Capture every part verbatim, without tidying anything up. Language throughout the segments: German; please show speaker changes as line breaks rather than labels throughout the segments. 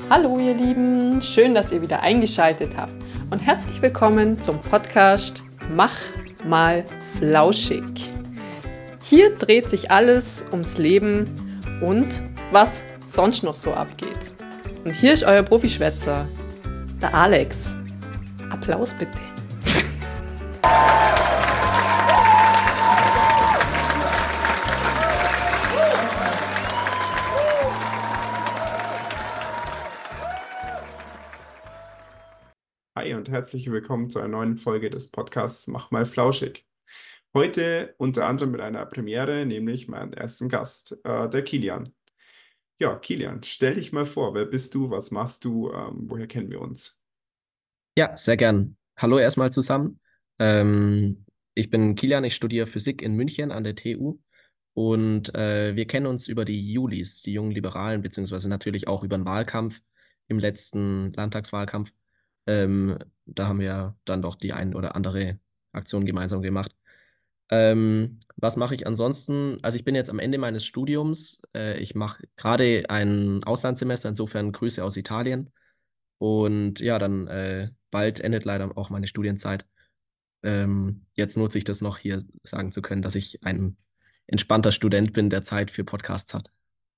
Hallo ihr Lieben, schön, dass ihr wieder eingeschaltet habt und herzlich willkommen zum Podcast Mach mal flauschig. Hier dreht sich alles ums Leben und was sonst noch so abgeht. Und hier ist euer Profischwätzer, der Alex. Applaus bitte.
Hi und herzlich willkommen zu einer neuen Folge des Podcasts Mach mal flauschig. Heute unter anderem mit einer Premiere, nämlich meinen ersten Gast, äh, der Kilian. Ja, Kilian, stell dich mal vor, wer bist du, was machst du, ähm, woher kennen wir uns?
Ja, sehr gern. Hallo erstmal zusammen. Ähm, ich bin Kilian, ich studiere Physik in München an der T U und äh, wir kennen uns über die Julis, die jungen Liberalen, beziehungsweise natürlich auch über den Wahlkampf im letzten Landtagswahlkampf. Ähm, da haben wir dann doch die ein oder andere Aktion gemeinsam gemacht. Ähm, was mache ich ansonsten? Also ich bin jetzt am Ende meines Studiums. Äh, ich mache gerade ein Auslandssemester, insofern Grüße aus Italien. Und ja, dann äh, bald endet leider auch meine Studienzeit. Ähm, jetzt nutze ich das noch hier sagen zu können, dass ich ein entspannter Student bin, der Zeit für Podcasts hat.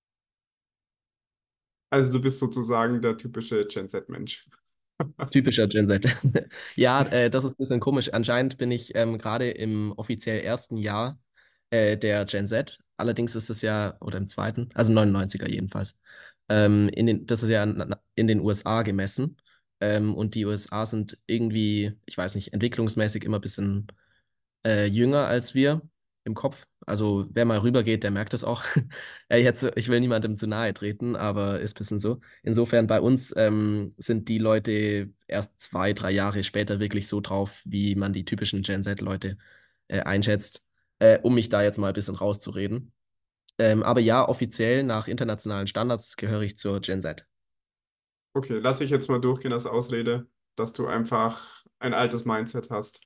Also du bist sozusagen der typische Gen Z-Mensch.
Typischer Gen Z. Ja, äh, das ist ein bisschen komisch. Anscheinend bin ich ähm, gerade im offiziell ersten Jahr äh, der Gen Z. Allerdings ist es ja, oder im zweiten, also neunundneunziger jedenfalls. Ähm, in den, das ist ja in in den U S A gemessen. Ähm, und die U S A sind irgendwie, ich weiß nicht, entwicklungsmäßig immer ein bisschen äh, jünger als wir im Kopf. Also wer mal rübergeht, der merkt das auch. Äh, Jetzt, ich will niemandem zu nahe treten, aber ist ein bisschen so. Insofern bei uns ähm, sind die Leute erst zwei, drei Jahre später wirklich so drauf, wie man die typischen Gen Z-Leute äh, einschätzt, äh, um mich da jetzt mal ein bisschen rauszureden. Ähm, aber ja, offiziell nach internationalen Standards gehöre ich zur Gen Z.
Okay, lass ich jetzt mal durchgehen als Ausrede, dass du einfach ein altes Mindset hast.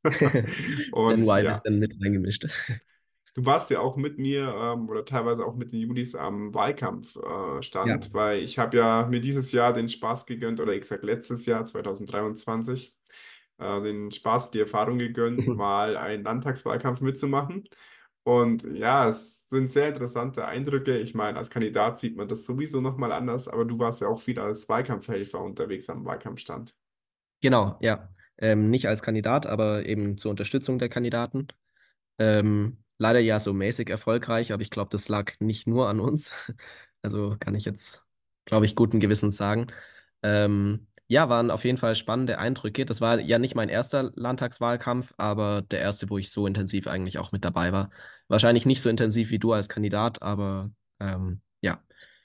Und
Nur ein
ja.
bisschen mit reingemischt.
Du warst ja auch mit mir ähm, oder teilweise auch mit den Julis am Wahlkampfstand, äh,
Ja.
Stand, weil ich habe ja mir dieses Jahr den Spaß gegönnt, oder ich sag letztes Jahr, zwanzig dreiundzwanzig, äh, den Spaß, die Erfahrung gegönnt, mal einen Landtagswahlkampf mitzumachen. Und ja, es sind sehr interessante Eindrücke. Ich meine, als Kandidat sieht man das sowieso nochmal anders, aber du warst ja auch viel als Wahlkampfhelfer unterwegs am Wahlkampfstand.
Genau, ja. Ähm, nicht als Kandidat, aber eben zur Unterstützung der Kandidaten. Ähm, leider ja so mäßig erfolgreich, aber ich glaube, das lag nicht nur an uns. Also kann ich jetzt, glaube ich, guten Gewissens sagen. Ähm, ja, waren auf jeden Fall spannende Eindrücke. Das war ja nicht mein erster Landtagswahlkampf, aber der erste, wo ich so intensiv eigentlich auch mit dabei war. Wahrscheinlich nicht so intensiv wie du als Kandidat, aber ähm, ja,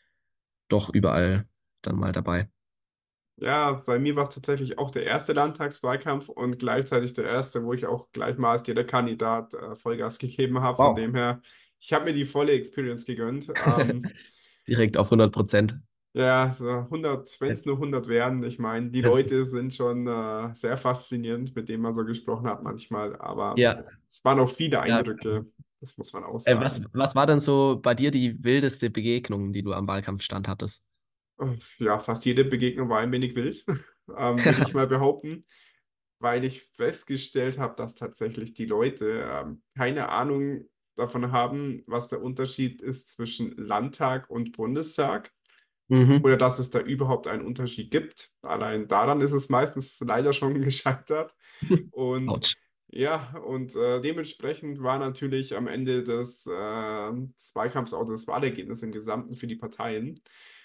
doch überall dann mal dabei.
Ja, bei mir war es tatsächlich auch der erste Landtagswahlkampf und gleichzeitig der erste, wo ich auch gleich mal als Direktkandidat äh, Vollgas gegeben habe. Von
Wow.
dem her, ich habe mir die volle Experience gegönnt. Ähm,
Direkt auf hundert Prozent.
ja, so hundert, wenn es nur hundert wären. Ich meine, die Leute sind schon äh, sehr faszinierend, mit denen man so gesprochen hat manchmal. Aber
Ja,
es waren auch viele
ja.
Eindrücke, das muss man auch
Äh, was,
sagen.
was war denn so bei dir die wildeste Begegnung, die du am Wahlkampfstand hattest?
Äh, Ja, fast jede Begegnung war ein wenig wild, ähm, würde ich mal behaupten. Weil ich festgestellt habe, dass tatsächlich die Leute ähm, keine Ahnung davon haben, was der Unterschied ist zwischen Landtag und Bundestag
Mhm.
oder dass es da überhaupt einen Unterschied gibt. Allein daran ist es meistens leider schon gescheitert. Und
Autsch.
ja, und äh, dementsprechend war natürlich am Ende des, äh, des Wahlkampfs auch das Wahlergebnis im Gesamten für die Parteien,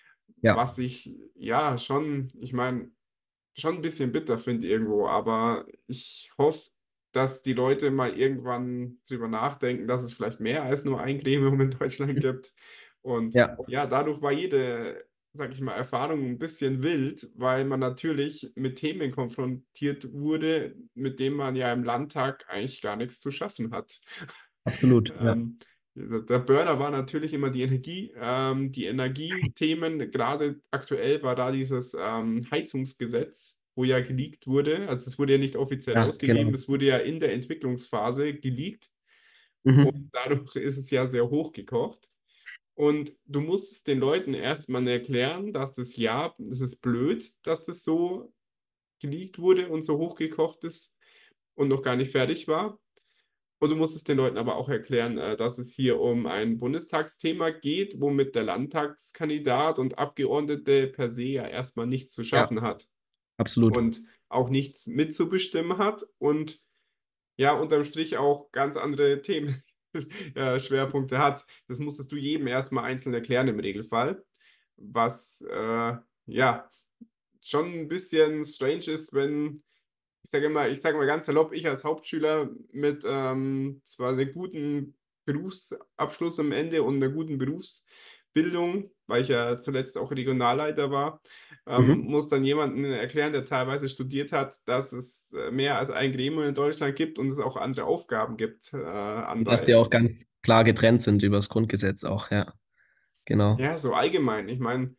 Ja,
was ich ja schon, ich meine, schon ein bisschen bitter finde irgendwo, aber ich hoffe, dass die Leute mal irgendwann drüber nachdenken, dass es vielleicht mehr als nur ein Gremium in Deutschland gibt. Und
ja,
ja, dadurch war jede, sag ich mal, Erfahrung ein bisschen wild, weil man natürlich mit Themen konfrontiert wurde, mit denen man ja im Landtag eigentlich gar nichts zu schaffen hat.
absolut. Ja,
Ähm, Der Burner war natürlich immer die Energie, ähm, die Energiethemen. Gerade aktuell war da dieses ähm, Heizungsgesetz, wo ja geleakt wurde. Also es wurde ja nicht offiziell
ja,
ausgegeben,
genau.
es wurde ja in der Entwicklungsphase geleakt und
Mhm.
dadurch ist es ja sehr hochgekocht. Und du musst es den Leuten erstmal erklären, dass das ja, das ist blöd, dass das so geleakt wurde und so hochgekocht ist und noch gar nicht fertig war. Und du musst es den Leuten aber auch erklären, äh, dass es hier um ein Bundestagsthema geht, womit der Landtagskandidat und Abgeordnete per se ja erstmal nichts zu
Ja,
schaffen hat
absolut.
und auch nichts mitzubestimmen hat und ja, unterm Strich auch ganz andere Themen, äh, Schwerpunkte hat. Das musstest du jedem erstmal einzeln erklären im Regelfall, was äh, ja schon ein bisschen strange ist, wenn ich sage mal, ich sage mal ganz salopp, ich als Hauptschüler mit ähm, zwar einem guten Berufsabschluss am Ende und einer guten Berufsbildung, weil ich ja zuletzt auch Regionalleiter war, ähm,
Mhm.
muss dann jemandem erklären, der teilweise studiert hat, dass es äh, mehr als ein Gremium in Deutschland gibt und es auch andere Aufgaben gibt, äh,
Und dass die
andere.
auch ganz klar getrennt sind über das Grundgesetz auch, ja, genau.
Ja, so allgemein. Ich meine,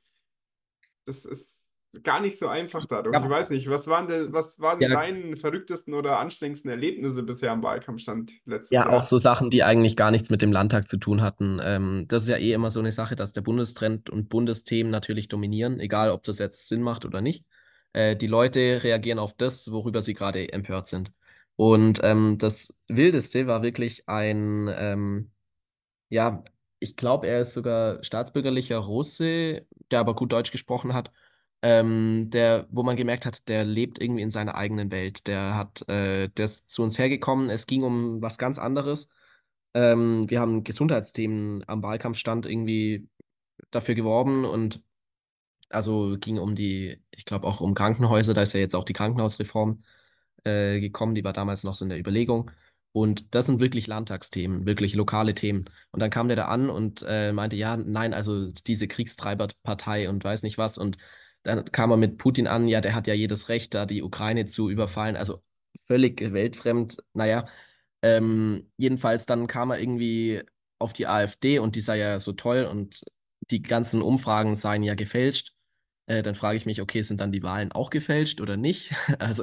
das ist gar nicht so einfach dadurch. Ich
Ja,
weiß nicht, was waren denn, was waren
ja,
deine verrücktesten oder anstrengendsten Erlebnisse bisher am Wahlkampfstand letztes
ja, auch
Jahr?
so Sachen, die eigentlich gar nichts mit dem Landtag zu tun hatten. Ähm, das ist ja eh immer so eine Sache, dass der Bundestrend und Bundesthemen natürlich dominieren, egal ob das jetzt Sinn macht oder nicht. Äh, die Leute reagieren auf das, worüber sie gerade empört sind. Und ähm, das Wildeste war wirklich ein, ähm, ja, ich glaube, er ist sogar staatsbürgerlicher Russe, der aber gut Deutsch gesprochen hat. Ähm, der, wo man gemerkt hat, der lebt irgendwie in seiner eigenen Welt. Der hat, äh, der ist zu uns hergekommen. Es ging um was ganz anderes. Ähm, wir haben Gesundheitsthemen am Wahlkampfstand irgendwie dafür geworben und also ging um die, ich glaube auch um Krankenhäuser. Da ist ja jetzt auch die Krankenhausreform äh, gekommen, die war damals noch so in der Überlegung. Und das sind wirklich Landtagsthemen, wirklich lokale Themen. Und dann kam der da an und äh, meinte, ja, nein, also diese Kriegstreiberpartei und weiß nicht was. Und dann kam er mit Putin an, ja, der hat ja jedes Recht, da die Ukraine zu überfallen. Also völlig weltfremd. Naja, ähm, jedenfalls dann kam er irgendwie auf die AfD und die sei ja so toll und die ganzen Umfragen seien ja gefälscht. Äh, dann frage ich mich, okay, sind dann die Wahlen auch gefälscht oder nicht? Also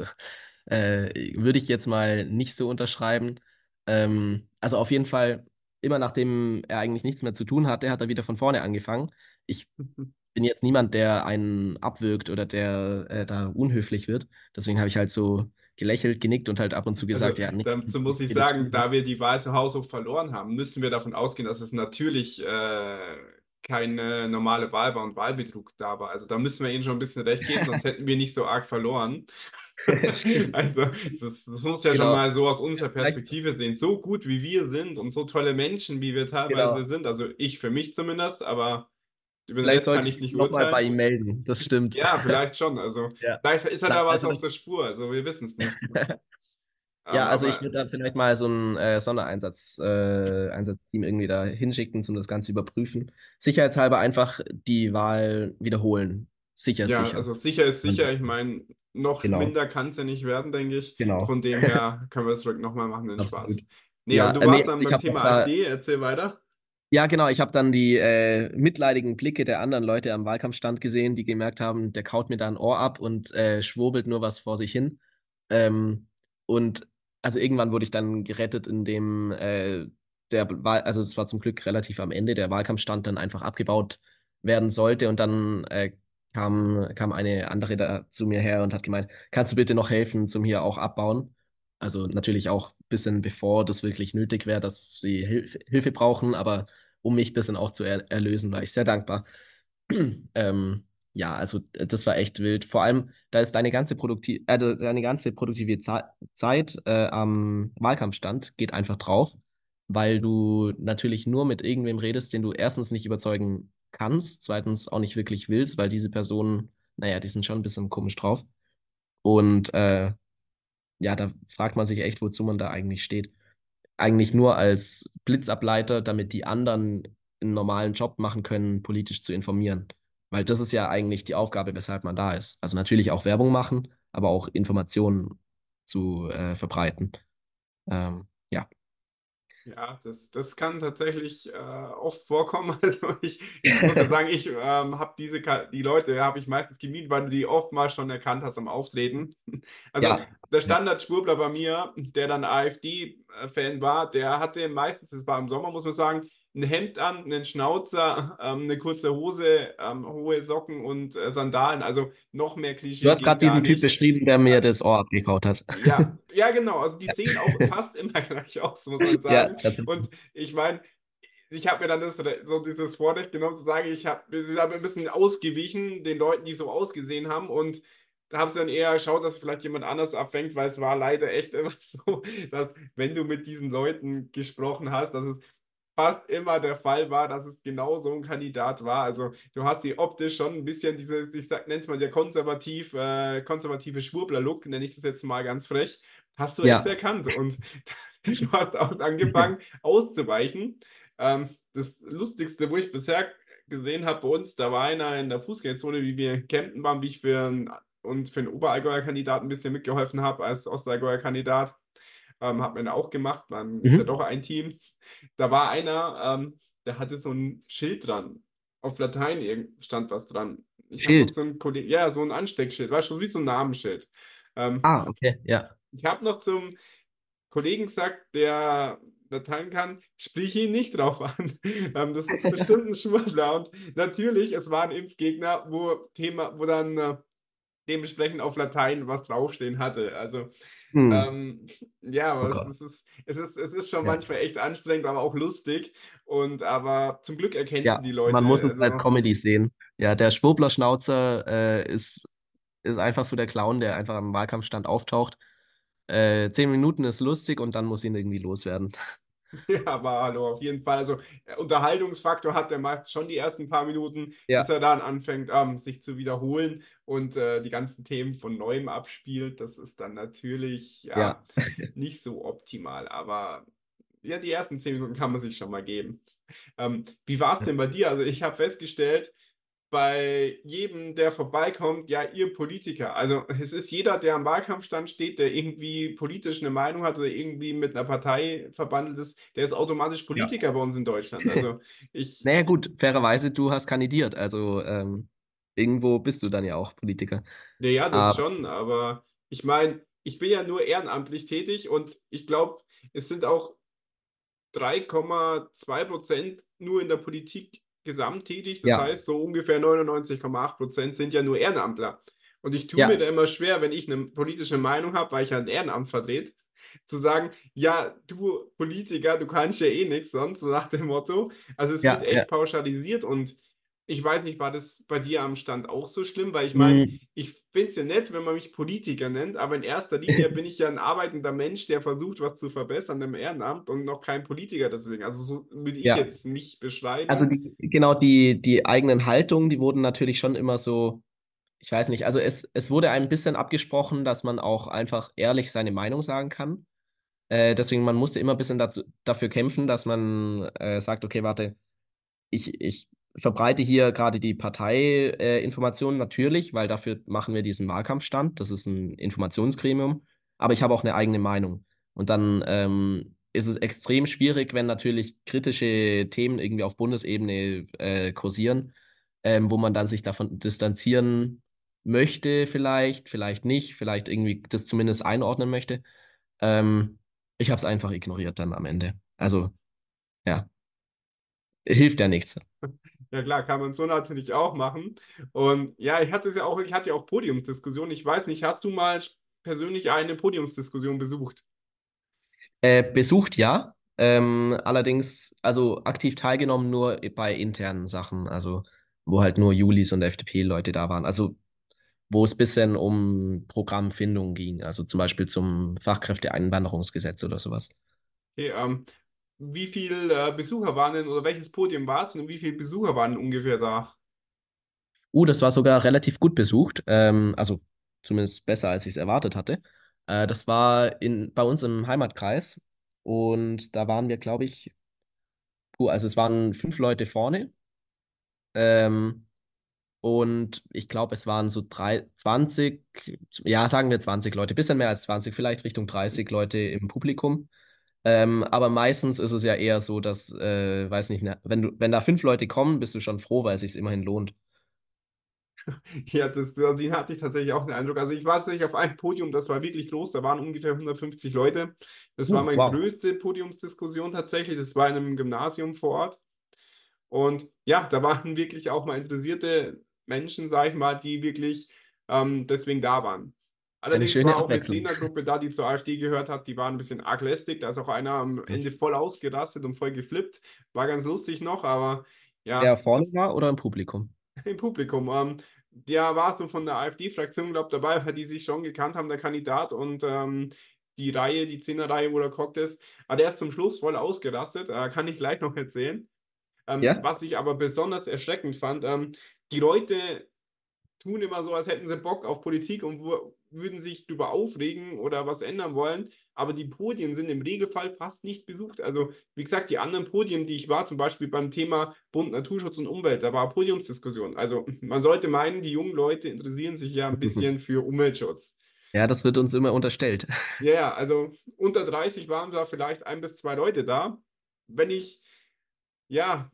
äh, würde ich jetzt mal nicht so unterschreiben. Ähm, also auf jeden Fall, immer nachdem er eigentlich nichts mehr zu tun hatte, hat er wieder von vorne angefangen. Ich bin jetzt niemand, der einen abwürgt oder der äh, da unhöflich wird. Deswegen habe ich halt so gelächelt, genickt und halt ab und zu
Also
gesagt, ja, nicht,
dazu muss
nicht
ich
jedes
sagen,
Spiel.
da wir die Wahl zu Hause verloren haben, müssen wir davon ausgehen, dass es natürlich äh, keine normale Wahl war und Wahlbetrug da war. Also da müssen wir ihnen schon ein bisschen recht geben, sonst hätten wir nicht so arg verloren.
Stimmt.
Also das, das muss ja schon
Genau.
mal so aus unserer
Vielleicht,
Perspektive sehen. So gut wie wir sind und so tolle Menschen, wie wir teilweise
genau.
sind, also ich für mich zumindest, aber über den
Vielleicht
Rest kann
sollte
ich
ich
nicht
nochmal bei
urteilen.
ihm melden. Das stimmt.
Ja, vielleicht schon. Also
Ja.
vielleicht ist er
Nein,
da was
also
auf
das,
der Spur, also wir wissen es nicht.
ja,
Ähm,
also ich
aber
würde da vielleicht mal so ein äh, Sondereinsatz, äh, Einsatzteam irgendwie da hinschicken, um das Ganze überprüfen. Sicherheitshalber einfach die Wahl wiederholen. Sicher ist
ja,
sicher.
also sicher ist
Und,
sicher. Ich meine, noch
genau,
minder kann es ja nicht werden, denke ich.
genau,
Von dem her können wir es direkt nochmal machen, den
absolut.
Spaß. Nee, aber
Ja,
du
äh, nee,
warst
also
dann
ich
beim
habe auch
Thema
da,
AfD. Erzähl weiter.
ja genau, ich habe dann die äh, mitleidigen Blicke der anderen Leute am Wahlkampfstand gesehen, die gemerkt haben, der kaut mir da ein Ohr ab und äh, schwurbelt nur was vor sich hin. Ähm, und also irgendwann wurde ich dann gerettet, indem äh, der Wahl, also es war zum Glück relativ am Ende, der Wahlkampfstand dann einfach abgebaut werden sollte und dann äh, kam, kam eine andere da zu mir her und hat gemeint, kannst du bitte noch helfen zum hier auch abbauen? Also natürlich auch ein bisschen bevor das wirklich nötig wäre, dass sie Hilf Hilfe brauchen, aber um mich ein bisschen auch zu er erlösen, war ich sehr dankbar. Ähm, ja, also äh, das war echt wild. Vor allem, da ist deine ganze Produktiv äh, deine ganze produktive Ze Zeit äh, am Wahlkampfstand geht einfach drauf, weil du natürlich nur mit irgendwem redest, den du erstens nicht überzeugen kannst, zweitens auch nicht wirklich willst, weil diese Personen, naja, die sind schon ein bisschen komisch drauf. Und äh, ja, da fragt man sich echt, wozu man da eigentlich steht. Eigentlich nur als Blitzableiter, damit die anderen einen normalen Job machen können, politisch zu informieren. Weil das ist ja eigentlich die Aufgabe, weshalb man da ist. Also natürlich auch Werbung machen, aber auch Informationen zu äh, verbreiten. Ähm, ja,
Ja, das, das kann tatsächlich äh, oft vorkommen. Also ich, ich muss ja sagen, ich ähm, habe diese Ka- die Leute habe ich meistens gemieden, weil du die oftmals schon erkannt hast am Auftreten. Also
ja,
der
ja,
Standard-Schwurbler bei mir, der dann AfD-Fan war, der hatte meistens, das war im Sommer, muss man sagen, ein Hemd an, einen Schnauzer, ähm, eine kurze Hose, ähm, hohe Socken und äh, Sandalen. Also noch mehr
Du
Klischee
hast
ging
gerade
gar
diesen Typ
nicht.
beschrieben, der mir
Äh,
das Ohr abgekaut hat.
ja, ja, genau. Also die sehen auch fast immer gleich aus, muss man
Ja,
sagen.
tatsächlich.
Und ich meine, ich habe mir dann das, so dieses Vorrecht genommen, zu sagen, ich habe wir haben ein bisschen ausgewichen den Leuten, die so ausgesehen haben. Und da habe ich dann eher geschaut, dass vielleicht jemand anders abfängt, weil es war leider echt immer so, dass wenn du mit diesen Leuten gesprochen hast, dass es fast immer der Fall war, dass es genau so ein Kandidat war. Also du hast sie optisch schon ein bisschen dieses, ich sag, nenne es mal der konservativ, äh, konservative Schwurbler-Look, nenne ich das jetzt mal ganz frech, hast du echt
Ja.
erkannt. Und du hast auch angefangen auszuweichen. Ähm, das Lustigste, wo ich bisher gesehen habe bei uns, da war einer in der Fußgängerzone, wie wir campen waren, wie ich für einen, und für einen Oberallgäuer Kandidaten ein bisschen mitgeholfen habe als Ostallgäuer Kandidat. Ähm, hat man auch gemacht, man ist ja
Mhm.
doch ein Team. Da war einer, ähm, der hatte so ein Schild dran. Auf Latein irgend- stand was dran. Ich habe noch
Schild.
so ein Kollege, ja, so ein Ansteckschild, war schon wie so ein Namensschild. Ähm,
Ah, okay, ja.
ich habe noch zum Kollegen gesagt, der Latein kann, sprich ihn nicht drauf an. Ähm, das ist bestimmt ein Schwurbler. Und natürlich, es war ein Impfgegner, wo Thema, wo dann äh, dementsprechend auf Latein was draufstehen hatte. Also
Hm.
ähm, ja,
Oh
aber es,
Gott.
es ist, es ist, es ist schon
Ja.
manchmal echt anstrengend, aber auch lustig. Und aber zum Glück erkennst du
Ja,
die
man muss
Leute.
es als
Also
Comedy sehen. Ja, der Schwurbler-Schnauzer äh, ist, ist einfach so der Clown, der einfach am Wahlkampfstand auftaucht. Äh, zehn Minuten ist lustig und dann muss ihn irgendwie loswerden.
ja, aber hallo, auf jeden Fall. Also äh, Unterhaltungsfaktor hat der meist schon die ersten paar Minuten, bis
Ja,
er dann anfängt, ähm, sich zu wiederholen und äh, die ganzen Themen von neuem abspielt. Das ist dann natürlich
ja.
ja nicht so optimal, aber ja, die ersten zehn Minuten kann man sich schon mal geben. Ähm, wie war es denn bei dir? Also ich habe festgestellt, bei jedem, der vorbeikommt, ja, ihr Politiker. Also es ist jeder, der am Wahlkampfstand steht, der irgendwie politisch eine Meinung hat oder irgendwie mit einer Partei verbandelt ist, der ist automatisch
Ja.
Politiker bei uns in Deutschland. Also ich,
Naja, gut, fairerweise, du hast kandidiert. Also ähm, irgendwo bist du dann ja auch Politiker.
ja, ja, das
Aber
schon, aber ich meine, ich bin ja nur ehrenamtlich tätig und ich glaube, es sind auch drei Komma zwei Prozent nur in der Politik gesamt tätig. Das
ja,
heißt, so ungefähr neunundneunzig Komma acht Prozent sind ja nur Ehrenamtler. Und ich tue mir
ja,
da immer schwer, wenn ich eine politische Meinung habe, weil ich ja ein Ehrenamt vertrete, zu sagen, ja, du Politiker, du kannst ja eh nichts sonst, so nach dem Motto. Also es wird
ja, ja.
echt pauschalisiert und ich weiß nicht, war das bei dir am Stand auch so schlimm? Weil ich meine,
Hm.
ich finde es ja nett, wenn man mich Politiker nennt, aber in erster Linie bin ich ja ein arbeitender Mensch, der versucht, was zu verbessern im Ehrenamt und noch kein Politiker deswegen. Also so würde ich
Ja.
jetzt mich
Also
beschreiben.
die, genau die, die eigenen Haltungen, die wurden natürlich schon immer so, ich weiß nicht, also es, es wurde ein bisschen abgesprochen, dass man auch einfach ehrlich seine Meinung sagen kann. Äh, deswegen, man musste immer ein bisschen dazu, dafür kämpfen, dass man äh, sagt, okay, warte, ich, ich verbreite hier gerade die Parteiinformationen äh, Informationen natürlich, weil dafür machen wir diesen Wahlkampfstand. Das ist ein Informationsgremium. Aber ich habe auch eine eigene Meinung. Und dann ähm, ist es extrem schwierig, wenn natürlich kritische Themen irgendwie auf Bundesebene äh, kursieren, ähm, wo man dann sich davon distanzieren möchte, vielleicht, vielleicht nicht, vielleicht irgendwie das zumindest einordnen möchte. Ähm, ich habe es einfach ignoriert dann am Ende. Also, ja, hilft ja nichts.
Ja klar, kann man so natürlich auch machen. Und ja, ich hatte es ja auch, ich hatte ja auch Podiumsdiskussionen. Ich weiß nicht, hast du mal persönlich eine Podiumsdiskussion besucht?
Äh, besucht ja, ähm, allerdings also aktiv teilgenommen nur bei internen Sachen, also wo halt nur Julis und F D P-Leute da waren. Also wo es ein bisschen um Programmfindung ging, also zum Beispiel zum Fachkräfteeinwanderungsgesetz oder sowas.
Okay, ähm, wie viele äh, Besucher waren denn oder welches Podium war es und wie viele Besucher waren denn ungefähr da?
Uh, das war sogar relativ gut besucht, ähm, also zumindest besser, als ich es erwartet hatte. Äh, das war in, bei uns im Heimatkreis und da waren wir, glaube ich, puh, also es waren fünf Leute vorne. Ähm, Und ich glaube, es waren so drei, zwanzig, ja, sagen wir zwanzig Leute, bisschen mehr als zwanzig, vielleicht Richtung dreißig Leute im Publikum. Ähm, aber meistens ist es ja eher so, dass, äh, weiß nicht, ne, wenn du, wenn da fünf Leute kommen, bist du schon froh, weil es sich immerhin lohnt.
Ja, das, den hatte ich tatsächlich auch den Eindruck. Also ich war tatsächlich auf einem Podium, das war wirklich groß, da waren ungefähr hundertfünfzig Leute. Das war
Uh,
meine
wow.
größte Podiumsdiskussion tatsächlich. Das war in einem Gymnasium vor Ort. Und ja, da waren wirklich auch mal interessierte Menschen, sag ich mal, die wirklich ähm, deswegen da waren.
Eine
Allerdings
schöne
war auch eine
Abwechslung.
Zehnergruppe da, die zur AfD gehört hat, die waren ein bisschen arg lästig. Da ist auch einer am Ende voll ausgerastet und voll geflippt. War ganz lustig noch, aber
Der
ja,
vorne war oder im Publikum?
im Publikum. Ähm, der war so von der AfD-Fraktion, glaube ich, dabei, weil die sich schon gekannt haben, der Kandidat. Und ähm, die Reihe, die Zehner-Reihe, wo der gehockt ist, aber der ist zum Schluss voll ausgerastet. Äh, kann ich gleich noch erzählen. Ähm,
Ja?
was ich aber besonders erschreckend fand, ähm, die Leute tun immer so, als hätten sie Bock auf Politik und wo, würden sich darüber aufregen oder was ändern wollen. Aber die Podien sind im Regelfall fast nicht besucht. Also, wie gesagt, die anderen Podien, die ich war, zum Beispiel beim Thema Bund, Naturschutz und Umwelt, da war Podiumsdiskussion. Also, man sollte meinen, die jungen Leute interessieren sich ja ein bisschen für Umweltschutz.
Ja, das wird uns immer unterstellt.
Ja, ja, also unter dreißig waren da vielleicht ein bis zwei Leute da. Wenn ich, ja,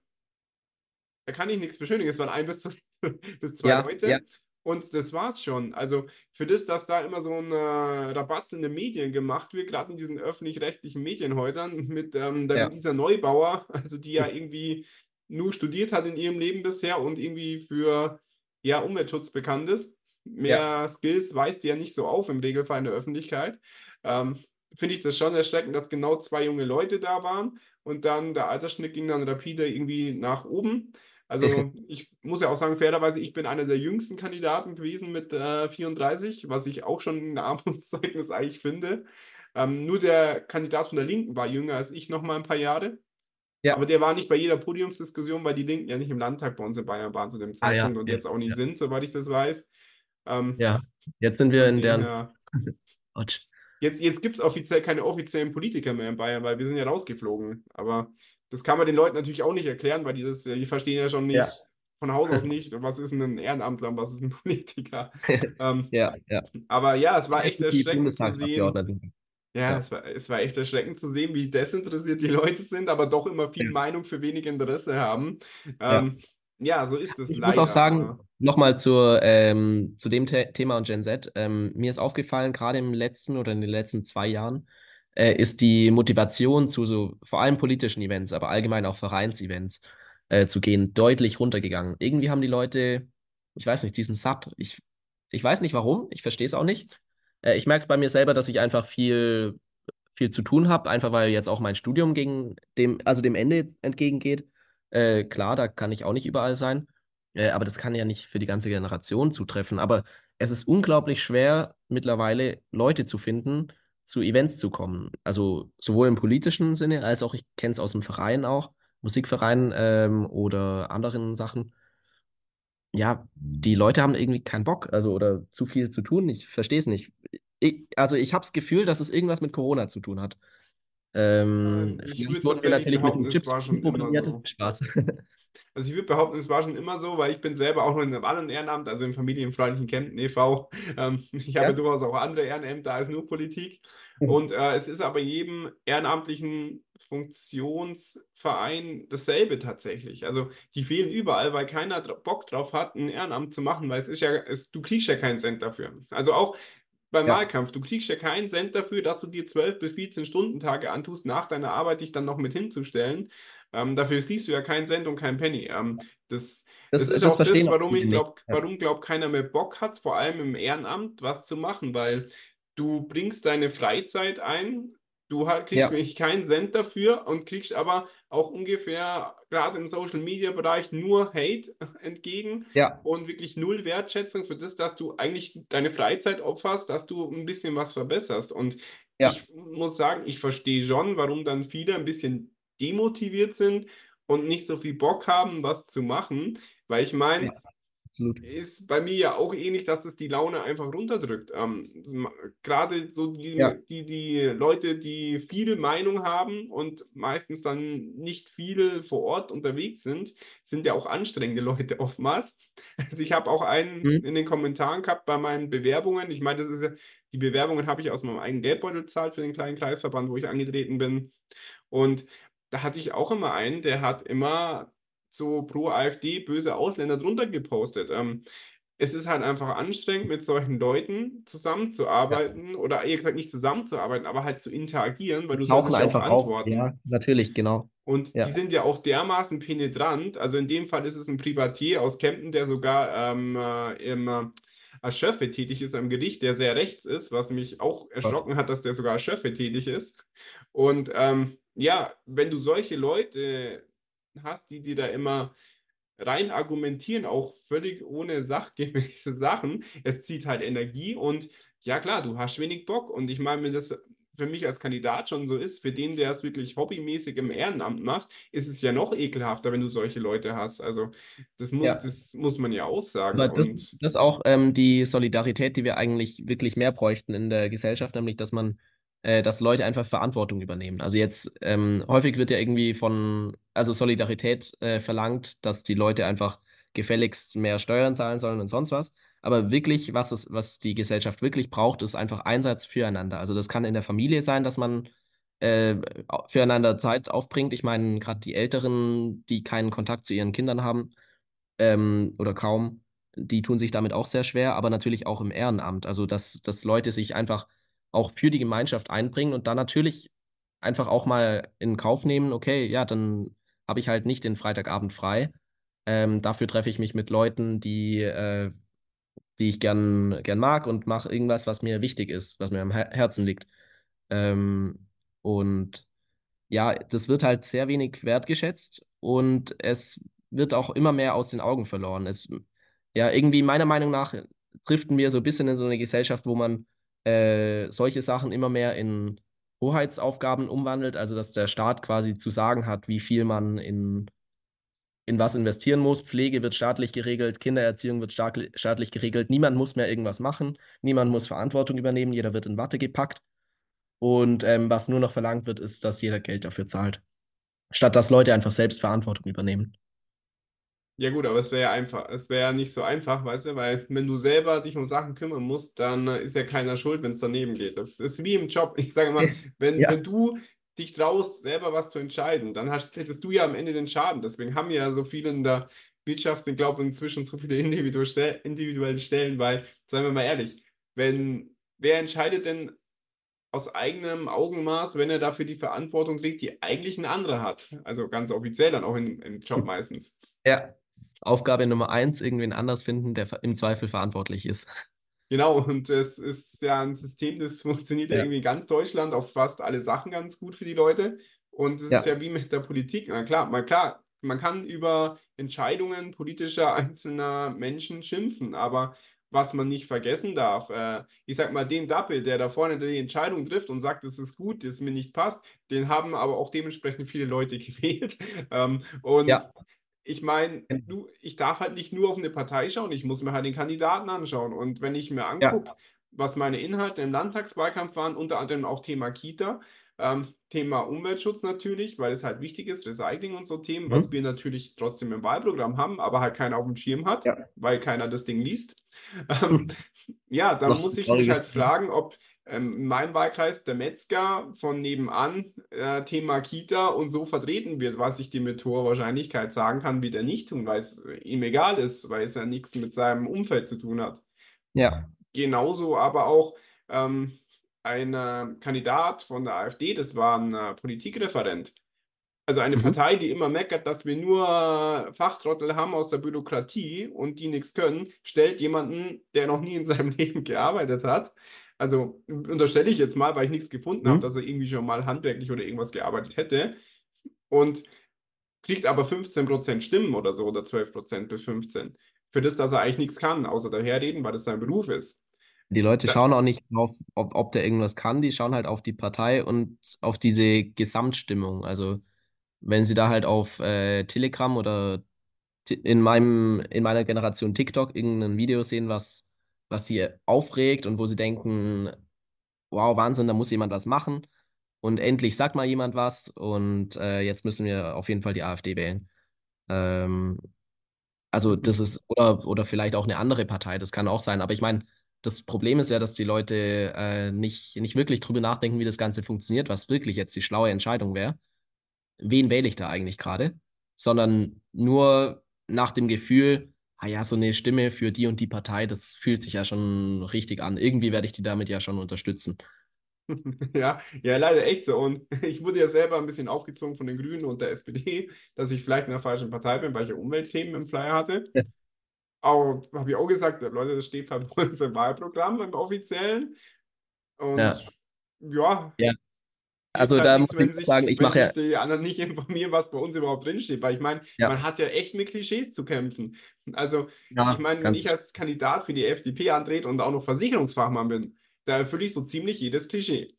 da kann ich nichts beschönigen. Es waren ein bis zwei, bis zwei
Ja, ja,
Leute und das war's schon. Also für das, dass da immer so ein äh, Rabatz in den Medien gemacht wird, gerade in diesen öffentlich-rechtlichen Medienhäusern mit ähm, der
ja.
Lisa Neubauer, also die ja irgendwie nur studiert hat in ihrem Leben bisher und irgendwie für ja, Umweltschutz bekannt ist.
Ja.
Mehr Skills weist die ja nicht so auf im Regelfall in der Öffentlichkeit. Ähm, Finde ich das schon erschreckend, dass genau zwei junge Leute da waren und dann der Altersschnitt ging dann rapide irgendwie nach oben. Also ich muss ja auch sagen, fairerweise, ich bin einer der jüngsten Kandidaten gewesen mit äh, vierunddreißig, was ich auch schon ein Armutszeugnis eigentlich finde. Ähm, nur der Kandidat von der Linken war jünger als ich noch mal ein paar Jahre. Aber
Ja.
der war nicht bei jeder Podiumsdiskussion, weil die Linken ja nicht im Landtag bei uns in Bayern waren zu dem
Ah ja,
Zeitpunkt und
okay.
jetzt auch nicht
Ja.
sind, soweit ich das weiß. Ähm,
Ja. Jetzt sind wir
von
in
dem
deren.
her.
Autsch.
Jetzt, jetzt gibt es offiziell keine offiziellen Politiker mehr in Bayern, weil wir sind ja rausgeflogen. Aber das kann man den Leuten natürlich auch nicht erklären, weil die das, die verstehen ja schon
Ja.
nicht von Haus aus nicht, was ist denn ein Ehrenamtler und was ist ein Politiker. Ähm,
Ja, ja.
aber ja, es war echt
Die
erschreckend zu sehen.
Bundestagsabgeordneten.
Ja,
Ja.
es war, es war echt erschreckend zu sehen, wie desinteressiert die Leute sind, aber doch immer viel
Ja.
Meinung für wenig Interesse haben.
Ja.
Ähm, ja, so ist es
Ich muss auch
leider,
sagen,
aber
nochmal zur, ähm, zu dem The Thema und Gen Z, ähm, mir ist aufgefallen, gerade im letzten oder in den letzten zwei Jahren, äh, ist die Motivation zu so vor allem politischen Events, aber allgemein auch Vereinsevents äh, zu gehen, deutlich runtergegangen. Irgendwie haben die Leute, ich weiß nicht, diesen satt. Ich, ich weiß nicht warum, ich verstehe es auch nicht. Äh, ich merke es bei mir selber, dass ich einfach viel, viel zu tun habe, einfach weil jetzt auch mein Studium gegen dem, also dem Ende entgegengeht. Äh, klar, da kann ich auch nicht überall sein. Äh, aber das kann ja nicht für die ganze Generation zutreffen. Aber es ist unglaublich schwer, mittlerweile Leute zu finden, zu Events zu kommen. Also sowohl im politischen Sinne, als auch ich kenne es aus dem Verein auch, Musikverein ähm, oder anderen Sachen. Ja, die Leute haben irgendwie keinen Bock, also oder zu viel zu tun. Ich verstehe es nicht. Ich, also ich habe das Gefühl, dass es irgendwas mit Corona zu tun hat. Ähm,
äh, ich
vielleicht
würde
wurden wir
tatsächlich
natürlich mit
behaupten,
den
es
Chips
war schon immer
programmiert.
so.
Spaß.
Also ich würde behaupten, es war schon immer so, weil ich bin selber auch noch in einem anderen Ehrenamt, also im familienfreundlichen Kempten e V. Ähm, ich habe
Ja?
durchaus auch andere Ehrenämter als nur Politik. Und äh, es ist aber jedem ehrenamtlichen Funktionsverein dasselbe tatsächlich. Also die fehlen überall, weil keiner dra- Bock drauf hat, ein Ehrenamt zu machen, weil es ist ja, es, du kriegst ja keinen Cent dafür. Also auch beim
Ja,
Wahlkampf, du kriegst ja keinen Cent dafür, dass du dir zwölf bis vierzehn Stunden Tage antust, nach deiner Arbeit dich dann noch mit hinzustellen. Ähm, dafür siehst du ja keinen Cent und keinen Penny. Ähm, das,
das,
das ist
das
auch das,
verstehen auch
warum ich
viele nicht.
glaube,
Ja.
warum glaub keiner mehr Bock hat, vor allem im Ehrenamt was zu machen, weil du bringst deine Freizeit ein, du ha- kriegst
Ja,
wirklich keinen Cent dafür und kriegst aber auch ungefähr gerade im Social Media Bereich nur Hate entgegen
ja,
und wirklich null Wertschätzung für das, dass du eigentlich deine Freizeit opferst, dass du ein bisschen was verbesserst. Und
ja,
ich muss sagen, ich verstehe schon, warum dann viele ein bisschen demotiviert sind und nicht so viel Bock haben, was zu machen, weil ich
ja,
meine,
absolut.
ist bei mir ja auch ähnlich, dass es die Laune einfach runterdrückt. Ähm, das ma- gerade so die,
Ja,
die, die Leute, die viel Meinung haben und meistens dann nicht viel vor Ort unterwegs sind, sind ja auch anstrengende Leute oftmals. Also ich habe auch einen
mhm.
in den Kommentaren gehabt bei meinen Bewerbungen. Ich meine, das ist ja, die Bewerbungen habe ich aus meinem eigenen Geldbeutel bezahlt für den kleinen Kreisverband, wo ich angetreten bin. Und da hatte ich auch immer einen, der hat immer so pro AfD böse Ausländer drunter gepostet. Ähm, es ist halt einfach anstrengend, mit solchen Leuten
Ja.
zusammenzuarbeiten oder eher gesagt nicht zusammenzuarbeiten, aber halt zu interagieren, weil
Die
du
tauchen
solltest ja auch
einfach auf.
antworten.
Ja, natürlich, genau.
Und die
Ja.
sind ja auch dermaßen penetrant. Also in dem Fall ist es ein Privatier aus Kempten, der sogar ähm, äh, im, äh, als Schöffe tätig ist am Gericht, der sehr rechts ist, was mich auch
Gott.
erschrocken hat, dass der sogar als Schöffe tätig ist. Und ähm, ja, wenn du solche Leute hast, die dir da immer rein argumentieren, auch völlig ohne sachgemäße Sachen, es zieht halt Energie und ja klar, du hast wenig Bock. Und ich meine, wenn das für mich als Kandidat schon so ist, für den, der es wirklich hobbymäßig im Ehrenamt macht, ist es ja noch ekelhafter, wenn du solche Leute hast. Also das muss,
Ja.
das muss man ja auch sagen.
Aber das ist,
Und
das ist auch ähm, die Solidarität, die wir eigentlich wirklich mehr bräuchten in der Gesellschaft, nämlich dass man, äh, dass Leute einfach Verantwortung übernehmen. Also jetzt ähm, häufig wird ja irgendwie von, also Solidarität äh, verlangt, dass die Leute einfach gefälligst mehr Steuern zahlen sollen und sonst was. Aber wirklich, was das, was die Gesellschaft wirklich braucht, ist einfach Einsatz füreinander. Also das kann in der Familie sein, dass man äh, füreinander Zeit aufbringt. Ich meine, gerade die Älteren, die keinen Kontakt zu ihren Kindern haben, ähm, oder kaum, die tun sich damit auch sehr schwer, aber natürlich auch im Ehrenamt. Also, dass, dass Leute sich einfach auch für die Gemeinschaft einbringen und dann natürlich einfach auch mal in Kauf nehmen, okay, ja, dann habe ich halt nicht den Freitagabend frei. Ähm, dafür treffe ich mich mit Leuten, die, äh, die ich gern, gern mag und mache irgendwas, was mir wichtig ist, was mir am Her Herzen liegt. Ähm, und ja, das wird halt sehr wenig wertgeschätzt und es wird auch immer mehr aus den Augen verloren. Es, ja, irgendwie meiner Meinung nach driften wir so ein bisschen in so eine Gesellschaft, wo man äh, solche Sachen immer mehr in Hoheitsaufgaben umwandelt, also dass der Staat quasi zu sagen hat, wie viel man in, in was investieren muss. Pflege wird staatlich geregelt, Kindererziehung wird staatli- staatlich geregelt, niemand muss mehr irgendwas machen, niemand muss Verantwortung übernehmen, jeder wird in Watte gepackt. Und ähm, was nur noch verlangt wird, ist, dass jeder Geld dafür zahlt, statt dass Leute einfach selbst Verantwortung übernehmen.
ja gut, aber es wäre ja einfach, es wäre ja nicht so einfach, weißt du, weil wenn du selber dich um Sachen kümmern musst, dann äh, ist ja keiner schuld, wenn es daneben geht. Das ist wie im Job. Ich sage immer, wenn,
Ja,
wenn du dich traust, selber was zu entscheiden, dann hast, hättest du ja am Ende den Schaden. Deswegen haben wir ja so viele in der Wirtschaft, ich glaube inzwischen so viele individuelle Stell- individuelle Stellen, weil, seien wir mal ehrlich, wenn, wer entscheidet denn aus eigenem Augenmaß, wenn er dafür die Verantwortung trägt, die eigentlich ein anderer hat? Also ganz offiziell dann auch im, im Job meistens.
ja. Aufgabe Nummer eins, irgendwen anders finden, der ver- im Zweifel verantwortlich ist.
Genau, und es ist ja ein System, das funktioniert ja
Ja,
irgendwie in ganz Deutschland auf fast alle Sachen ganz gut für die Leute. Und es ist
ja,
ja wie mit der Politik. Na klar, mal klar, man kann über Entscheidungen politischer einzelner Menschen schimpfen, aber was man nicht vergessen darf, äh, ich sag mal, den Dappel, der da vorne die Entscheidung trifft und sagt, es ist gut, das mir nicht passt, den haben aber auch dementsprechend viele Leute gewählt. Ähm, und
ja,
ich meine, du, ich darf halt nicht nur auf eine Partei schauen, ich muss mir halt den Kandidaten anschauen. Und wenn ich mir
ja,
angucke, was meine Inhalte im Landtagswahlkampf waren, unter anderem auch Thema Kita, ähm, Thema Umweltschutz natürlich, weil es halt wichtig ist, Recycling und so Themen, was
mhm.
wir natürlich trotzdem im Wahlprogramm haben, aber halt keiner auf dem Schirm hat,
Ja.
weil keiner das Ding liest. Ähm,
Hm.
ja, dann
Noch so
muss
ein
ich mich
trauriges
halt
Thema.
fragen, ob ähm, in meinem Wahlkreis der Metzger von nebenan äh, Thema Kita und so vertreten wird, was ich dir mit hoher Wahrscheinlichkeit sagen kann, wird er nicht tun, weil es äh, ihm egal ist, weil es ja nichts mit seinem Umfeld zu tun hat.
Ja,
Genauso aber auch ähm, ein äh, Kandidat von der AfD, das war ein äh, Politikreferent. Also eine
mhm.
Partei, die immer meckert, dass wir nur Fachtrottel haben aus der Bürokratie und die nichts können, stellt jemanden, der noch nie in seinem Leben gearbeitet hat. Also unterstelle ich jetzt mal, weil ich nichts gefunden habe, dass
Mhm.
er irgendwie schon mal handwerklich oder irgendwas gearbeitet hätte und kriegt aber fünfzehn Prozent Stimmen oder so oder zwölf Prozent bis fünfzehn. Für das, dass er eigentlich nichts kann, außer daherreden, weil das sein Beruf ist.
Die Leute
Da,
schauen auch nicht drauf, ob, ob der irgendwas kann, die schauen halt auf die Partei und auf diese Gesamtstimmung. Also wenn sie da halt auf äh, Telegram oder ti- in meinem, in meiner Generation TikTok irgendein Video sehen, was, was sie aufregt und wo sie denken, wow, Wahnsinn, da muss jemand was machen. Und endlich sagt mal jemand was und äh, jetzt müssen wir auf jeden Fall die AfD wählen. Ähm, also das ist, oder, oder vielleicht auch eine andere Partei, das kann auch sein. Aber ich meine, das Problem ist ja, dass die Leute äh, nicht, nicht wirklich drüber nachdenken, wie das Ganze funktioniert, was wirklich jetzt die schlaue Entscheidung wäre. Wen wähle ich da eigentlich gerade? Sondern nur nach dem Gefühl, ah ja, so eine Stimme für die und die Partei, das fühlt sich ja schon richtig an. Irgendwie werde ich die damit ja schon unterstützen.
Ja, ja, leider echt so. Und ich wurde ja selber ein bisschen aufgezogen von den Grünen und der S P D, dass ich vielleicht in der falschen Partei bin, weil ich ja Umweltthemen im Flyer hatte.
Ja.
Aber habe ich auch gesagt, Leute, das steht halt bei uns im Wahlprogramm, im offiziellen.
Ja,
Und ja,
ja.
geht
Also
halt
da muss
nichts,
ich
wenn
auch
sich,
sagen, ich
wenn
mache
sich
ja,
die anderen nicht informieren, was bei uns überhaupt drinsteht. Weil ich meine,
ja,
man hat ja echt mit Klischees zu kämpfen. Also, ich
ja,
meine, wenn ich
ganz.
als Kandidat für die F D P antrete und auch noch Versicherungsfachmann bin, da erfülle ich so ziemlich jedes Klischee.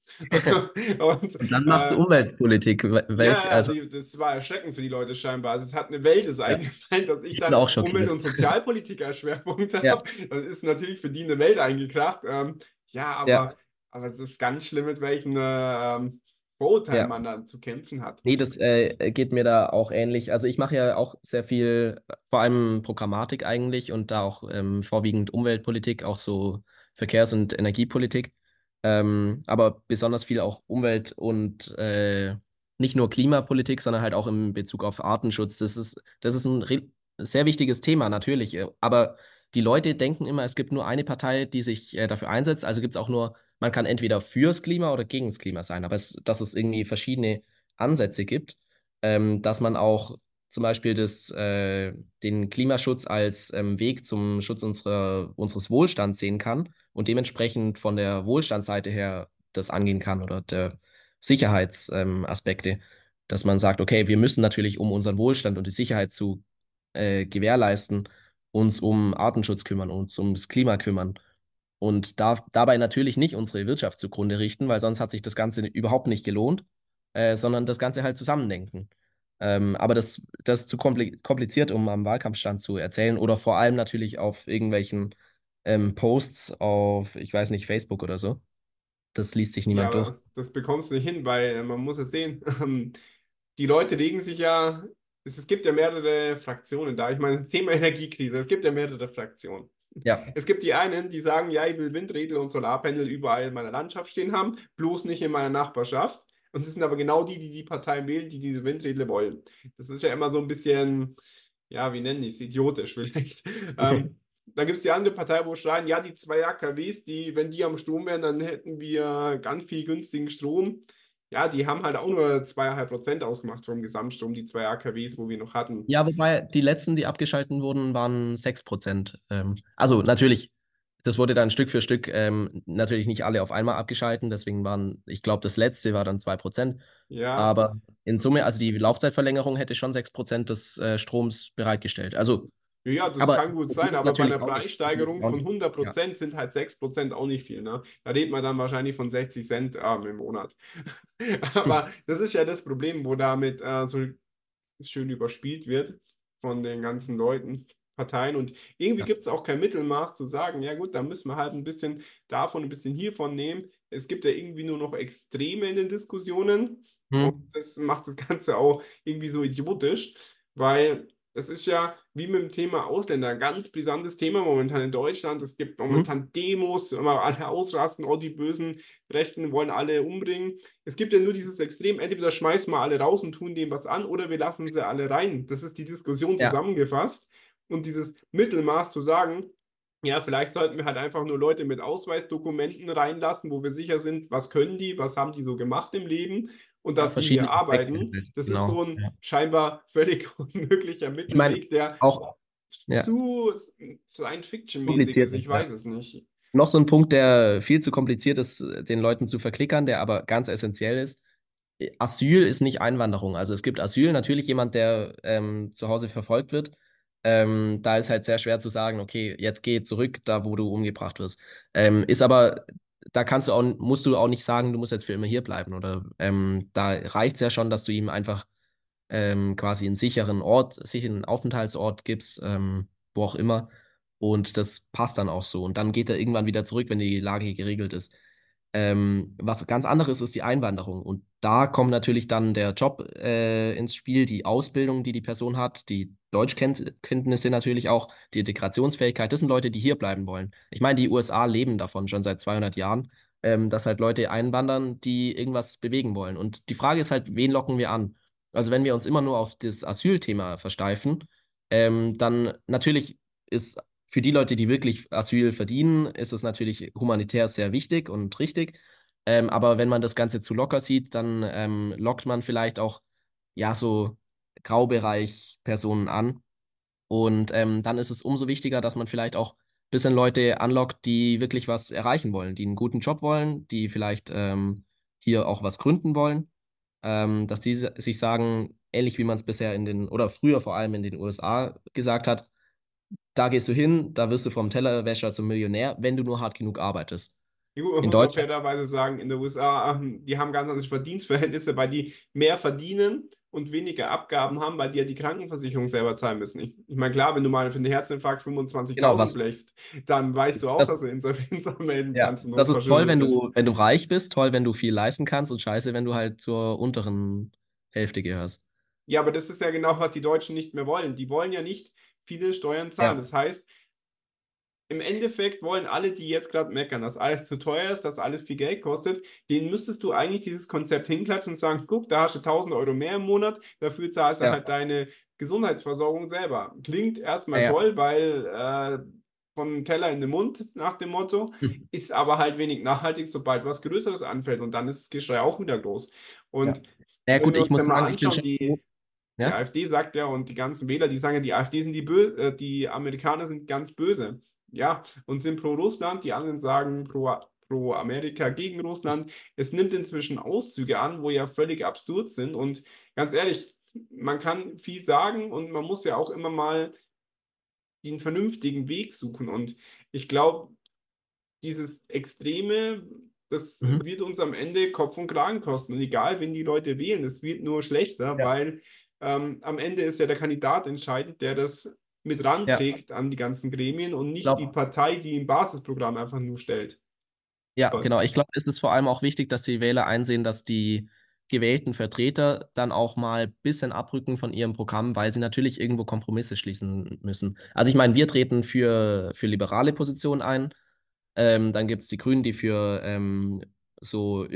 Und
Und dann machst du
äh,
Umweltpolitik, wel-
ja,
welch,
ja,
also
die, das war erschreckend für die Leute scheinbar. Also es hat eine Welt ist
ja,
eingefallen, dass ich
ich bin
da
auch
Umwelt-
schockiert.
und Sozialpolitik als Schwerpunkt
Ja,
habe. Das ist natürlich für die eine Welt eingekracht. Ähm, ja,
ja,
aber, aber es ist ganz schlimm, mit welchen äh, ähm, Vorurteilen
ja.
man da zu kämpfen hat.
Nee, das äh, geht mir da auch ähnlich. Also ich mache ja auch sehr viel, äh, vor allem Programmatik eigentlich und da auch ähm, vorwiegend Umweltpolitik, auch so Verkehrs- und Energiepolitik. Ähm, aber besonders viel auch Umwelt- und äh, nicht nur Klimapolitik, sondern halt auch in Bezug auf Artenschutz. Das ist, das ist ein re- sehr wichtiges Thema, natürlich. äh, Aber die Leute denken immer, es gibt nur eine Partei, die sich äh, dafür einsetzt. Also gibt es auch nur, man kann entweder fürs Klima oder gegen das Klima sein. Aber es, dass es irgendwie verschiedene Ansätze gibt, ähm, dass man auch zum Beispiel das, äh, den Klimaschutz als ähm, Weg zum Schutz unserer, unseres Wohlstands sehen kann und dementsprechend von der Wohlstandsseite her das angehen kann oder der Sicherheitsaspekte, ähm, Aspekte, dass man sagt, okay, wir müssen natürlich, um unseren Wohlstand und die Sicherheit zu äh, gewährleisten, uns um Artenschutz kümmern, uns ums Klima kümmern und darf dabei natürlich nicht unsere Wirtschaft zugrunde richten, weil sonst hat sich das Ganze überhaupt nicht gelohnt, äh, sondern das Ganze halt zusammendenken. Ähm, aber das, das ist zu kompli kompliziert, um am Wahlkampfstand zu erzählen oder vor allem natürlich auf irgendwelchen ähm, Posts auf, ich weiß nicht, Facebook oder so. Das liest sich
Ja,
niemand durch.
aber das bekommst du nicht hin, weil äh, man muss es sehen. Ähm, die Leute regen sich ja, es, es gibt ja mehrere Fraktionen da. Ich meine, das Thema Energiekrise, es gibt ja mehrere Fraktionen.
Ja,
Es gibt die einen, die sagen, ja, ich will Windräder und Solarpanel überall in meiner Landschaft stehen haben, bloß nicht in meiner Nachbarschaft. Und das sind aber genau die, die die Parteien wählen, die diese Windräder wollen. Das ist ja immer so ein bisschen, ja, wie nennen die es, idiotisch vielleicht. Ähm, dann gibt es die andere Partei, wo schreien, ja, die zwei A K Ws, die, wenn die am Strom wären, dann hätten wir ganz viel günstigen Strom. Ja, die haben halt auch nur zwei Komma fünf Prozent ausgemacht vom Gesamtstrom, die zwei A K Ws, wo wir noch hatten.
ja, wobei die letzten, die abgeschalten wurden, waren sechs Prozent. Ähm, also natürlich, das wurde dann Stück für Stück ähm, natürlich nicht alle auf einmal abgeschalten, deswegen waren, ich glaube, das letzte war dann zwei Prozent.
Ja,
Aber in Summe, also die Laufzeitverlängerung hätte schon sechs Prozent des äh, Stroms bereitgestellt. Also,
ja, ja, das
aber
kann gut
das
sein,
ist
aber bei einer
natürlich auch nicht, das ist
Preissteigerung
auch
von
nicht,
hundert
ja.
Prozent sind halt sechs Prozent auch nicht viel, ne? Da redet man dann wahrscheinlich von sechzig Cent ähm, im Monat.
Hm.
Aber das ist ja das Problem, wo damit äh, so schön überspielt wird von den ganzen Leuten, Parteien. Und irgendwie
Ja.
gibt es auch kein Mittelmaß zu sagen, ja gut, da müssen wir halt ein bisschen davon, ein bisschen hiervon nehmen. Es gibt ja irgendwie nur noch Extreme in den Diskussionen und
Hm.
das macht das Ganze auch irgendwie so idiotisch, weil es ist ja wie mit dem Thema Ausländer ein ganz brisantes Thema momentan in Deutschland. Es gibt
Hm.
momentan Demos, immer alle ausrasten, oh, die bösen Rechten wollen alle umbringen. Es gibt ja nur dieses Extrem, entweder schmeißen wir alle raus und tun dem was an oder wir lassen sie alle rein. Das ist die Diskussion
Ja.
zusammengefasst. Und dieses Mittelmaß zu sagen, ja, vielleicht sollten wir halt einfach nur Leute mit Ausweisdokumenten reinlassen, wo wir sicher sind, was können die, was haben die so gemacht im Leben und
Ja,
dass die hier
verschiedene Aspekte
arbeiten.
halt.
Das ist
Genau.
so ein
Ja.
scheinbar völlig unmöglicher
Ich meine,
Mittelweg, der
auch ja,
zu Science-Fiction-mäßig
kompliziert
ist. Ich
ist, ja.
weiß es nicht.
Noch so ein Punkt, der viel zu kompliziert ist, den Leuten zu verklickern, der aber ganz essentiell ist. Asyl ist nicht Einwanderung. Also es gibt Asyl, natürlich jemand, der ähm, zu Hause verfolgt wird. Ähm, da ist halt sehr schwer zu sagen, okay, jetzt geh zurück, da wo du umgebracht wirst. Ähm, ist aber, da kannst du auch, musst du auch nicht sagen, du musst jetzt für immer hier bleiben. Oder ähm, da reicht es ja schon, dass du ihm einfach ähm, quasi einen sicheren Ort, sicheren Aufenthaltsort gibst, ähm, wo auch immer. Und das passt dann auch so. Und dann geht er irgendwann wieder zurück, wenn die Lage geregelt ist. Ähm, was ganz anderes ist die Einwanderung. Und da kommt natürlich dann der Job äh, ins Spiel, die Ausbildung, die die Person hat, die Deutschkenntnisse natürlich auch, die Integrationsfähigkeit. Das sind Leute, die hier bleiben wollen. Ich meine, die U S A leben davon schon seit zweihundert Jahren, ähm, dass halt Leute einwandern, die irgendwas bewegen wollen. Und die Frage ist halt, wen locken wir an? Also wenn wir uns immer nur auf das Asylthema versteifen, ähm, dann natürlich. ist für die Leute, die wirklich Asyl verdienen, ist es natürlich humanitär sehr wichtig und richtig. Ähm, aber wenn man das Ganze zu locker sieht, dann ähm, lockt man vielleicht auch ja so Graubereich-Personen an. Und ähm, dann ist es umso wichtiger, dass man vielleicht auch ein bisschen Leute anlockt, die wirklich was erreichen wollen, die einen guten Job wollen, die vielleicht ähm, hier auch was gründen wollen, ähm, dass die si- sich sagen, ähnlich wie man es bisher in den, oder früher vor allem in den U S A gesagt hat, da gehst du hin, da wirst du vom Tellerwäscher zum Millionär, wenn du nur hart genug arbeitest.
Ja, gut, man
In
muss auch
Deutschland,
fairerweise sagen, in den U S A, ähm, die haben ganz andere Verdienstverhältnisse, weil die mehr verdienen und weniger Abgaben haben, weil die ja die Krankenversicherung selber zahlen müssen. Ich, ich meine, klar, wenn du mal für einen Herzinfarkt
genau,
fünfundzwanzigtausend
was,
blechst, dann weißt du auch,
das,
dass du Insolvenz anmelden
ja,
kannst und
das ist toll,
hochverschuldet
wenn
bist.
du, wenn du reich bist, toll, wenn du viel leisten kannst und scheiße, wenn du halt zur unteren Hälfte gehörst.
Ja, aber das ist ja genau, was die Deutschen nicht mehr wollen. Die wollen ja nicht viele Steuern zahlen.
Ja,
Das heißt, im Endeffekt wollen alle, die jetzt gerade meckern, dass alles zu teuer ist, dass alles viel Geld kostet, denen müsstest du eigentlich dieses Konzept hinklatschen und sagen, guck, da hast du tausend Euro mehr im Monat, dafür zahlst du
ja,
halt deine Gesundheitsversorgung selber. Klingt
ja,
erstmal
ja.
toll, weil äh, vom Teller in den Mund nach dem Motto, ist aber halt wenig nachhaltig, sobald was Größeres anfällt und dann ist das Geschrei auch wieder groß.
Ja.
Und
Ja,
wenn
gut,
wir
ich
uns
muss
dann mal
sagen, ich bin
anschauen,
schon froh.
die die
Ja,
AfD sagt ja und die ganzen Wähler, die sagen ja, die AfD sind die Bö äh, die Amerikaner sind ganz böse. Ja, und sind pro Russland, die anderen sagen pro, pro Amerika gegen Russland. Es nimmt inzwischen Auszüge an, wo ja völlig absurd sind. Und ganz ehrlich, man kann viel sagen und man muss ja auch immer mal den vernünftigen Weg suchen. Und ich glaube, dieses Extreme, das
mhm.
wird uns am Ende Kopf und Kragen kosten. Und egal, wen die Leute wählen, es wird nur schlechter,
Ja,
weil ähm, am Ende ist ja der Kandidat entscheidend, der das mit
ja,
ranträgt an die ganzen Gremien und nicht die
glaub,
Partei, die im Basisprogramm einfach nur stellt.
ja,
Soll.
genau. Ich glaube, es ist vor allem auch wichtig, dass die Wähler einsehen, dass die gewählten Vertreter dann auch mal ein bisschen abrücken von ihrem Programm, weil sie natürlich irgendwo Kompromisse schließen müssen. Also ich meine, wir treten für, für liberale Positionen ein. Ähm, dann gibt es die Grünen, die für ähm, so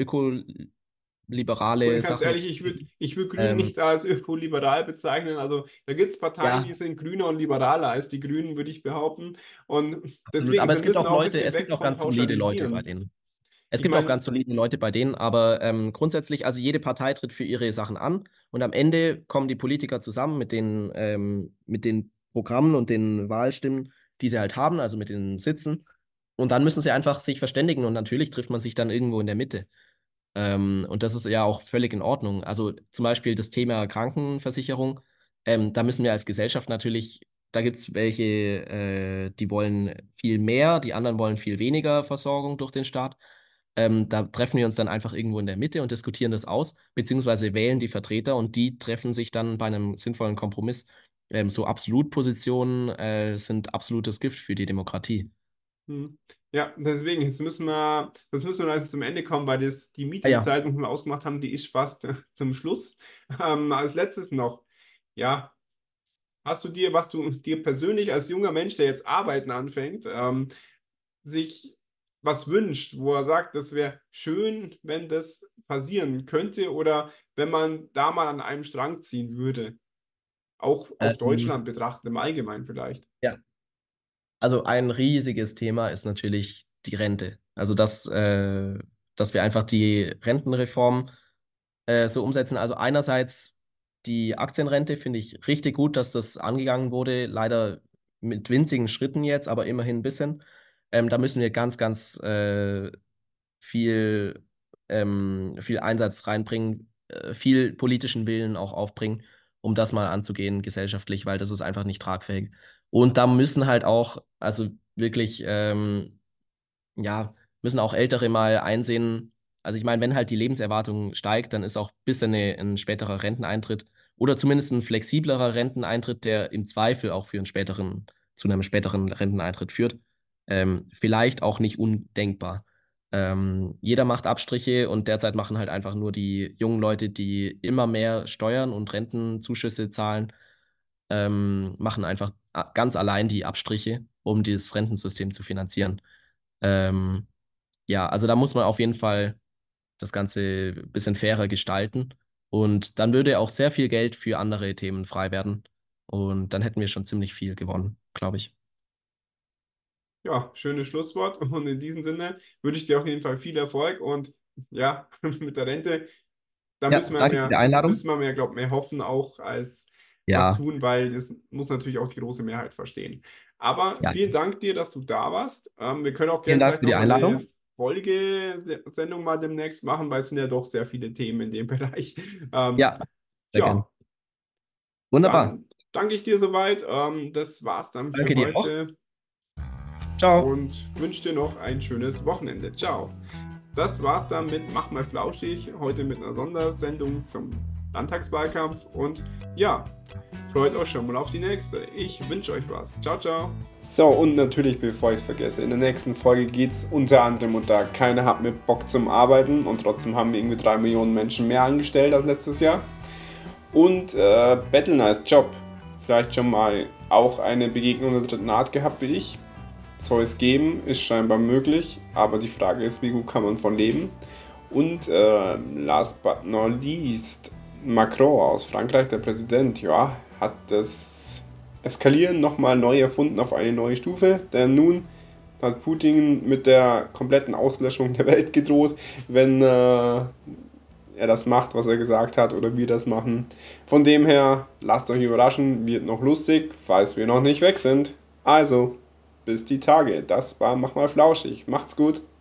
Und
ökoliberale
ganz
Sachen
ehrlich, ich würde
stehen.
ich würd Grünen
Ähm,
nicht als ökoliberal bezeichnen. Also da gibt es Parteien, die
ja,
sind grüner und liberaler als die Grünen, würde ich behaupten. Und
absolut.
deswegen,
Aber
wir
es gibt
müssen
auch
auch ein
Leute,
bisschen
es gibt
weg
auch
vom
ganz solide Leute bei
Pauschalisieren.
denen. Es
Ich
gibt auch
meine,
ganz solide Leute bei denen, aber ähm, grundsätzlich, also jede Partei tritt für ihre Sachen an und am Ende kommen die Politiker zusammen mit den, ähm, mit den Programmen und den Wahlstimmen, die sie halt haben, also mit den Sitzen. Und dann müssen sie einfach sich verständigen und natürlich trifft man sich dann irgendwo in der Mitte. Ähm, und das ist ja auch völlig in Ordnung. Also zum Beispiel das Thema Krankenversicherung, ähm, da müssen wir als Gesellschaft natürlich, da gibt es welche, äh, die wollen viel mehr, die anderen wollen viel weniger Versorgung durch den Staat. Ähm, da treffen wir uns dann einfach irgendwo in der Mitte und diskutieren das aus, beziehungsweise wählen die Vertreter und die treffen sich dann bei einem sinnvollen Kompromiss. Ähm, so Absolutpositionen, äh, sind absolutes Gift für die Demokratie.
hm. Ja, deswegen, jetzt müssen wir, das müssen wir also zum Ende kommen, weil das, die
Ah ja.
Meetingzeit, die wir ausgemacht haben, die ist fast äh, zum Schluss. Ähm, als letztes noch, ja, hast du dir, was du dir persönlich als junger Mensch, der jetzt arbeiten anfängt, ähm, sich was wünscht, wo er sagt, das wäre schön, wenn das passieren könnte oder wenn man da mal an einem Strang ziehen würde, auch auf
Ähm,
Deutschland betrachtet, im Allgemeinen vielleicht.
ja. Also ein riesiges Thema ist natürlich die Rente. Also dass, äh, dass wir einfach die Rentenreform äh, so umsetzen. Also einerseits die Aktienrente finde ich richtig gut, dass das angegangen wurde. Leider mit winzigen Schritten jetzt, aber immerhin ein bisschen. Ähm, da müssen wir ganz, ganz äh, viel, ähm, viel Einsatz reinbringen, äh, viel politischen Willen auch aufbringen, um das mal anzugehen gesellschaftlich, weil das ist einfach nicht tragfähig. Und da müssen halt auch, also wirklich, ähm, ja, müssen auch Ältere mal einsehen, also ich meine, wenn halt die Lebenserwartung steigt, dann ist auch bis eine, ein späterer Renteneintritt oder zumindest ein flexiblerer Renteneintritt, der im Zweifel auch für einen späteren, zu einem späteren Renteneintritt führt, ähm, vielleicht auch nicht undenkbar. Ähm, jeder macht Abstriche und derzeit machen halt einfach nur die jungen Leute, die immer mehr Steuern und Rentenzuschüsse zahlen, ähm, machen einfach a- ganz allein die Abstriche, um dieses Rentensystem zu finanzieren. Ähm, ja, also da muss man auf jeden Fall das Ganze ein bisschen fairer gestalten. Und dann würde auch sehr viel Geld für andere Themen frei werden. Und dann hätten wir schon ziemlich viel gewonnen, glaube ich.
Ja, schönes Schlusswort. Und in diesem Sinne wünsche ich dir auf jeden Fall viel Erfolg und ja, mit der Rente, da
Ja,
müssen wir
danke für die
mehr,
Einladung.
müssen wir mehr, glaube mehr hoffen auch als was
Ja,
tun, weil das muss natürlich auch die große Mehrheit verstehen. Aber
ja.
vielen Dank dir, dass du da warst. Ähm, wir können auch
Vielen
gerne
Dank
vielleicht
für die
nochmal eine
Einladung.
Folgesendung mal demnächst machen, weil es sind ja doch sehr viele Themen in dem Bereich. Ähm,
Ja, sehr gern.
ja,
Wunderbar.
dann danke ich dir soweit. Ähm, das war's dann für
Danke dir auch.
heute
Ciao.
und wünsche dir noch ein schönes Wochenende. Ciao. Das war's dann mit Mach mal flauschig, heute mit einer Sondersendung zum Landtagswahlkampf und ja, freut euch schon mal auf die nächste. Ich wünsche euch was. Ciao, ciao.
So, und natürlich, bevor ich es vergesse, in der nächsten Folge geht es unter anderem unter Keiner hat mehr Bock zum Arbeiten und trotzdem haben wir irgendwie drei Millionen Menschen mehr angestellt als letztes Jahr. Und äh, Battle Nice Job. Vielleicht schon mal auch eine Begegnung der dritten Art gehabt wie ich. Soll es geben, ist scheinbar möglich, aber die Frage ist, wie gut kann man von leben? Und äh, last but not least, Macron aus Frankreich, der Präsident, ja, hat das Eskalieren nochmal neu erfunden auf eine neue Stufe, denn nun hat Putin mit der kompletten Auslöschung der Welt gedroht, wenn äh, er das macht, was er gesagt hat, oder wir das machen. Von dem her, lasst euch überraschen, wird noch lustig, falls wir noch nicht weg sind. Also, bis die Tage. Das war Mach mal flauschig. Macht's gut.